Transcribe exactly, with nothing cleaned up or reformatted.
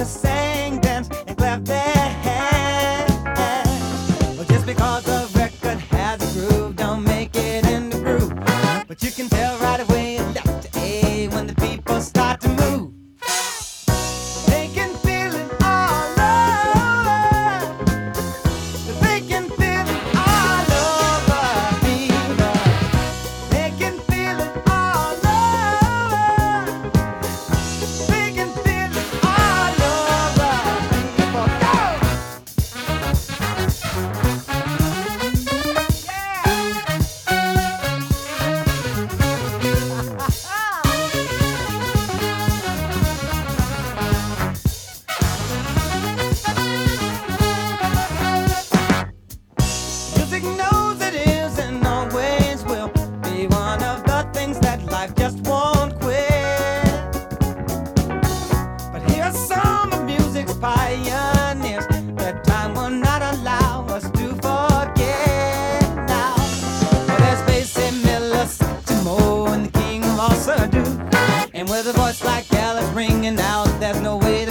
to sing, dance, and clap their hands. Well, just because a record has a groove, don't make it in the groove. But you can tell right away left to A when the people start to move. They can feel it all over. They can feel it all over people. They can feel it all over. They can feel it all over people. Go! Music knows it is and always will be one of the things that life just won't quit. But here's some of music's pioneers that time will not allow us to forget now. Well, there's Basie Miller, Satchmo, and the king of all Sadu. And with a voice like Alice ringing out, there's no way